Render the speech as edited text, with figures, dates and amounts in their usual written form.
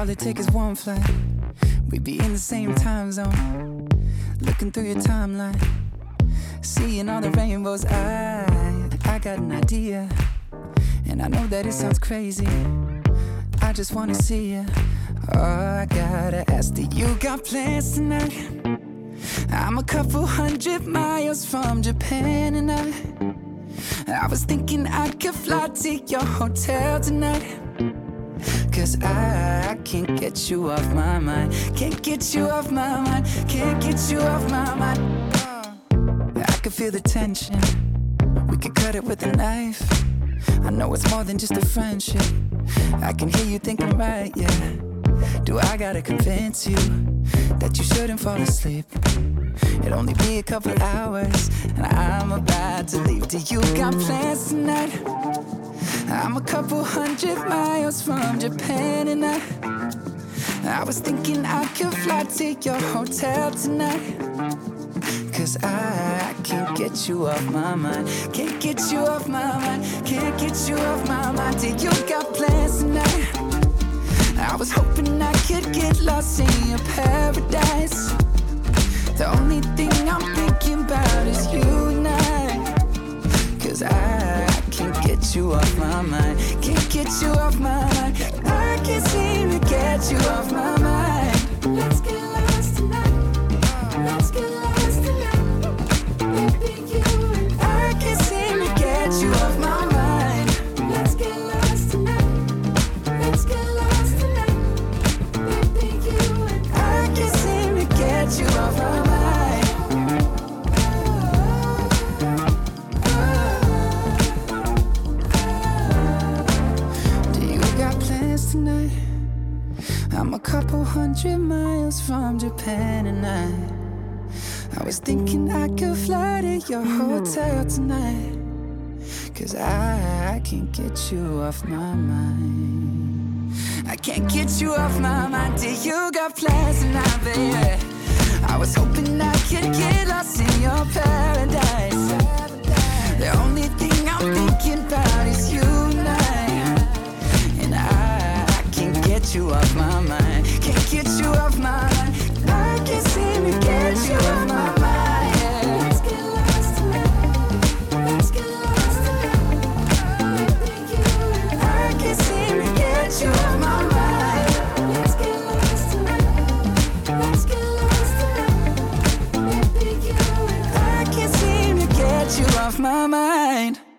All it takes is one flight, we'd be in the same time zone. Looking through your timeline, seeing all the rainbows. I got an idea, and I know that it sounds crazy. I just wanna see you. Oh, I gotta ask, do you got plans tonight? I'm a couple 100 miles from Japan, and I was thinking I could fly to your hotel tonight. Cause I can't get you off my mind. Can't get you off my mind. Can't get you off my mind. I can feel the tension. We could cut it with a knife. I know it's more than just a friendship. I can hear you thinking right, yeah. Do I gotta convince you that you shouldn't fall asleep? It'll only be a couple hours, and I'm about to leave. Do you got plans tonight? I'm a couple 100 miles from Japan, and I was thinking I could fly to your hotel tonight. Cause I can't get you off my mind. Can't get you off my mind. Can't get you off my mind. Do you got plans tonight? I was hoping I could get lost in your paradise. The only thing I'm thinking about is you and I. Cause I can't get you off my mind. Can't get you off my mind. I can't seem to get you off my mind. Let's get lost tonight. Let's get lost tonight. Baby, you and I can't seem to get you off my mind. Let's get lost tonight. Let's get lost tonight. Baby, you and I can't seem to get you off my mind. Tonight, I'm a couple 100 miles from Japan, and I was thinking I could fly to your hotel tonight. Cause I can't get you off my mind. I can't get you off my mind. Do you got plans tonight, baby? I was hoping I could get lost in your paradise. The only thing I'm thinking about is you and I can't get you off my mind. Can't get you off my mind. I can't seem to get you off my mind. Yeah. Let's get lost tonight. Let's get lost tonight. Baby, you and I can't seem to get you off my mind. Let's get lost tonight. Let's get lost tonight. Baby, you and I can't seem to get you off my mind.